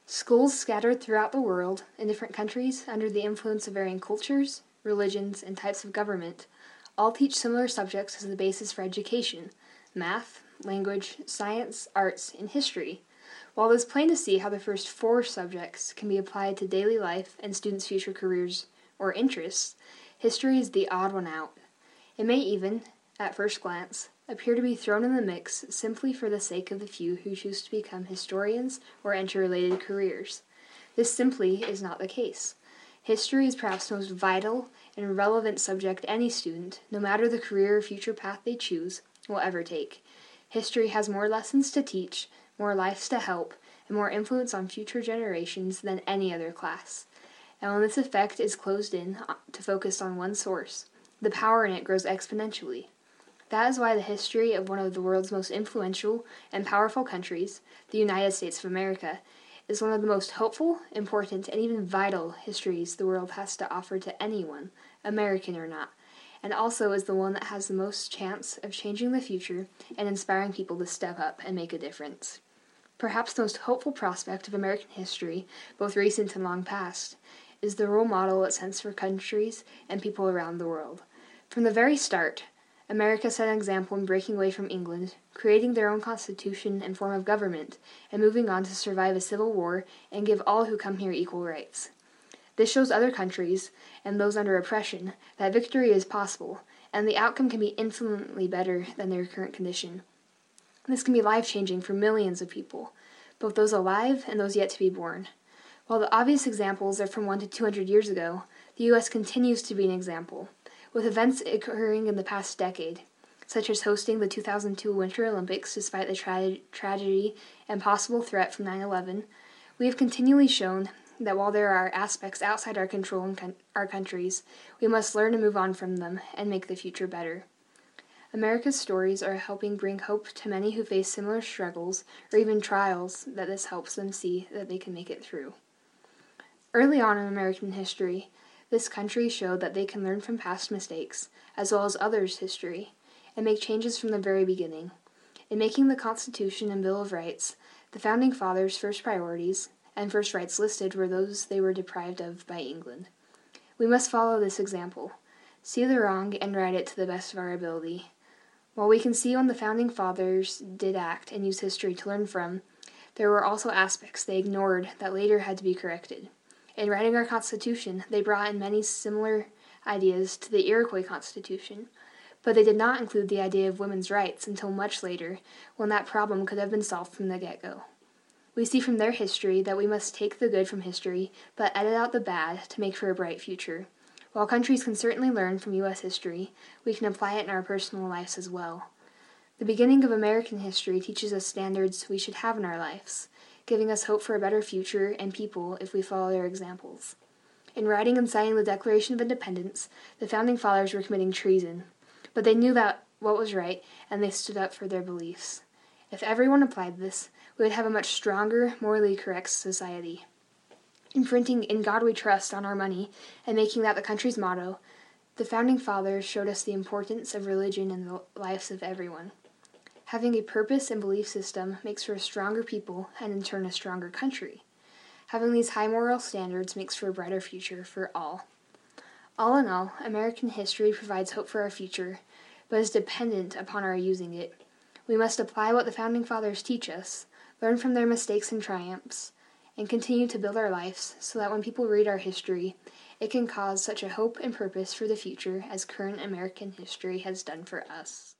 Schools scattered throughout the world, in different countries, under the influence of varying cultures, religions, and types of government, all teach similar subjects as the basis for education: math, language, science, arts, and history. While it is plain to see how the first four subjects can be applied to daily life and students' future careers or interests, history is the odd one out. It may even, at first glance, appear to be thrown in the mix simply for the sake of the few who choose to become historians or enter related careers. This simply is not the case. History is perhaps the most vital and relevant subject any student, no matter the career or future path they choose, will ever take. History has more lessons to teach, more lives to help, and more influence on future generations than any other class. And when this effect is closed in to focus on one source, the power in it grows exponentially. That is why the history of one of the world's most influential and powerful countries, the United States of America, is one of the most hopeful, important, and even vital histories the world has to offer to anyone, American or not, and also is the one that has the most chance of changing the future and inspiring people to step up and make a difference. Perhaps the most hopeful prospect of American history, both recent and long past, is the role model it sets for countries and people around the world. From the very start, America set an example in breaking away from England, creating their own constitution and form of government, and moving on to survive a civil war and give all who come here equal rights. This shows other countries, and those under oppression, that victory is possible, and the outcome can be infinitely better than their current condition. This can be life-changing for millions of people, both those alive and those yet to be born. While the obvious examples are from 100 to 200 years ago, the U.S. continues to be an example, with events occurring in the past decade, such as hosting the 2002 Winter Olympics despite the tragedy and possible threat from 9/11. We have continually shown that while there are aspects outside our control in our countries, we must learn to move on from them and make the future better. America's stories are helping bring hope to many who face similar struggles or even trials that this helps them see that they can make it through. Early on in American history, this country showed that they can learn from past mistakes, as well as others' history, and make changes from the very beginning. In making the Constitution and Bill of Rights, the Founding Fathers' first priorities and first rights listed were those they were deprived of by England. We must follow this example, see the wrong, and right it to the best of our ability. While we can see when the Founding Fathers did act and use history to learn from, there were also aspects they ignored that later had to be corrected. In writing our Constitution, they brought in many similar ideas to the Iroquois Constitution, but they did not include the idea of women's rights until much later, when that problem could have been solved from the get-go. We see from their history that we must take the good from history, but edit out the bad to make for a bright future. While countries can certainly learn from U.S. history, we can apply it in our personal lives as well. The beginning of American history teaches us standards we should have in our lives, giving us hope for a better future and people if we follow their examples. In writing and signing the Declaration of Independence, the Founding Fathers were committing treason, but they knew that what was right, and they stood up for their beliefs. If everyone applied this, we would have a much stronger, morally correct society. Imprinting "In God We Trust" on our money and making that the country's motto, the Founding Fathers showed us the importance of religion in the lives of everyone. Having a purpose and belief system makes for a stronger people and in turn a stronger country. Having these high moral standards makes for a brighter future for all. All in all, American history provides hope for our future, but is dependent upon our using it. We must apply what the Founding Fathers teach us, learn from their mistakes and triumphs, and continue to build our lives so that when people read our history, it can cause such a hope and purpose for the future as current American history has done for us.